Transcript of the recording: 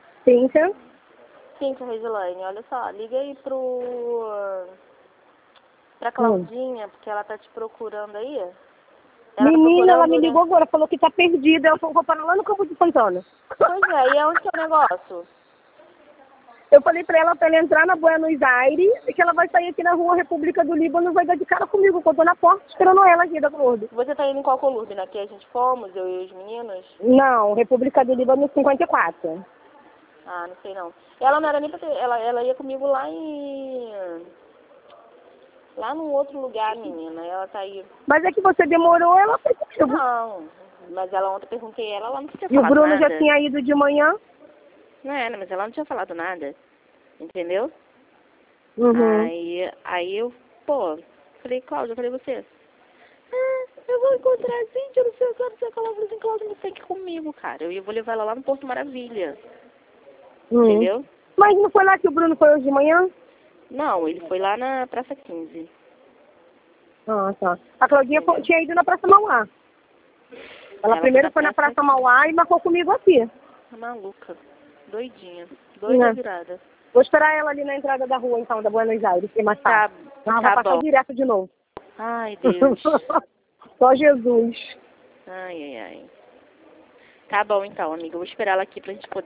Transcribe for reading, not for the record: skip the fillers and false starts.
Cíntia? Cíntia, Regilaine, olha só, liga aí pra Claudinha, porque ela tá te procurando aí. Menina, ela me ligou agora, falou que tá perdida. Eu vou parar lá no Campo de Santana. Pois é, e onde que é o negócio? Eu falei pra ela entrar na Buenos Aires e que ela vai sair aqui na rua República do Líbano e vai dar de cara comigo, que eu tô na porta esperando ela aqui da Lourdes. Você tá indo em qual Lourdes? Na que a gente fomos, eu e os meninos? Não, República do Líbano 54. Ah, não sei não. Ela não era nem pra ter... Ela ia comigo lá num outro lugar, menina. Ela tá aí. Mas é que você demorou, ela foi comigo. Não, mas ontem eu perguntei ela não tinha E o falado Bruno nada. já tinha ido de manhã? Não era, mas ela não tinha falado nada. Entendeu? Uhum. Aí eu, falei, Cláudia, eu falei, você? Eu vou encontrar a Cíntia, não sei o que, não sei o que. Ela falou assim, Cláudia, não tem que ir comigo, cara. Eu vou levar ela lá no Porto Maravilha. Entendeu? Mas não foi lá que o Bruno foi hoje de manhã? Não, ele foi lá na Praça 15. Ah, tá. A Claudinha tinha ido na Praça Mauá. Ela primeiro foi na Praça Mauá e marcou comigo aqui. Maluca. Doidinha. Doida virada. Vou esperar ela ali na entrada da rua, então, da Buenos Aires, que é mais fácil. Ela vai passar direto de novo. Ai, Deus. Só Jesus. Ai. Tá bom, então, amiga. Eu vou esperar ela aqui pra gente poder